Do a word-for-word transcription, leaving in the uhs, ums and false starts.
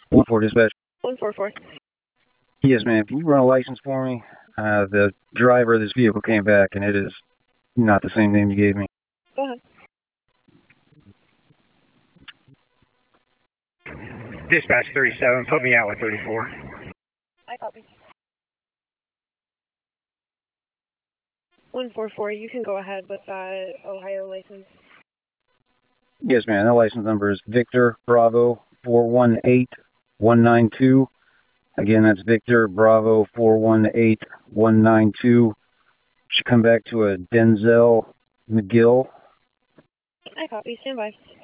one four dispatch. one four four. Yes, ma'am. Can you run a license for me? Uh, the driver of this vehicle came back, and it is not the same name you gave me. Go ahead. Dispatch thirty-seven, put me out with thirty-four. I copy. one four four, you can go ahead with that Ohio license. Yes, ma'am. The license number is Victor Bravo four one eight one nine two. Again, that's Victor Bravo four one eight one nine two. Should come back to a Denzel McGill. I copy. Stand by.